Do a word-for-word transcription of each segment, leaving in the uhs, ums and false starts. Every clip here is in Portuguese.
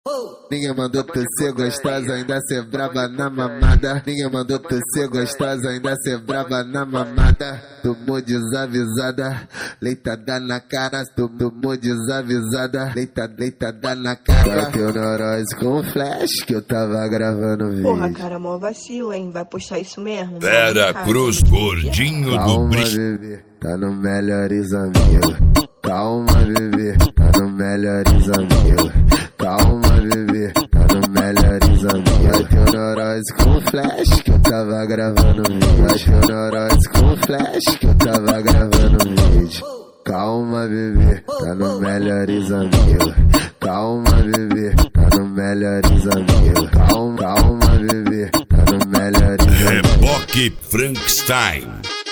Ninguém mandou tu ser gostosa, ainda ser braba na mamada. Ninguém mandou tu ser gostosa, ainda ser braba na mamada. Tomou desavisada, leitada na cara. Tomou desavisada, leita, leitada na cara. Bateu neurose com flash que eu tava gravando vídeo. Porra, cara, mó vacilo, hein? Vai postar isso mesmo? Vera Cruz, gordinho do Bri. Bebê, tá no melhores amigos. Calma, bebê, tá no melhores amigos. Calma, bebê, tá no melhores amigos. Bateu neurose com flash que eu tava gravando vídeo. Bateu neurose com flash que eu tava gravando vídeo. Calma, bebê, tá no melhores amigos. Calma, bebê, tá no melhores amigos. Calma, calma, bebê, tá no melhores amigos. Reboque Frankenstein.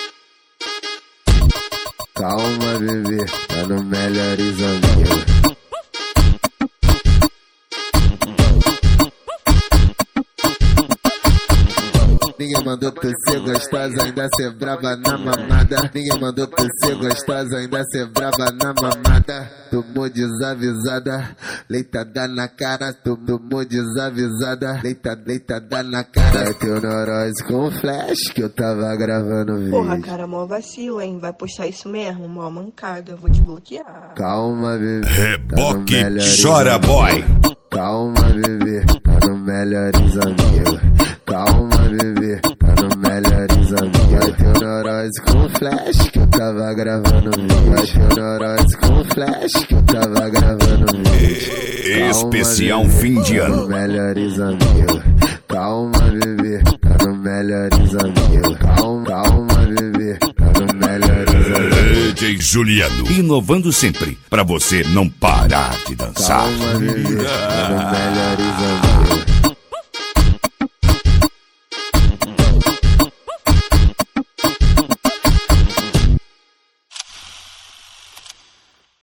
Calma, bebê, tá no melhores amigos. Ninguém mandou tu ser gostosa, ainda ser braba na mamada. Ninguém mandou tu ser gostosa, ainda ser braba na mamada. Tomou desavisada, leitada na cara. Tomou desavisada, leita, leitada na cara. Bateu neurose com flash que eu tava gravando vídeo. Porra, cara, mó vacilo, hein? Vai postar isso mesmo? Mó mancada, eu vou te bloquear. Calma, bebê. Reboque Chora Boy. Calma, bebê, tá no melhores amigos. Calma, bebê, tá no melhores amigos. Bateu neurose com flash que eu tava gravando vídeo. Bateu neurose com flash que eu tava gravando vídeo. Especial fim de ano. Tá no melhores amigos. Calma, bebê, tá no melhores amigos. Calma, calma, bebê, tá no melhores amigos. D J Juliano, inovando sempre, pra você não parar de dançar. Calma, bebê, tá no melhores amigos.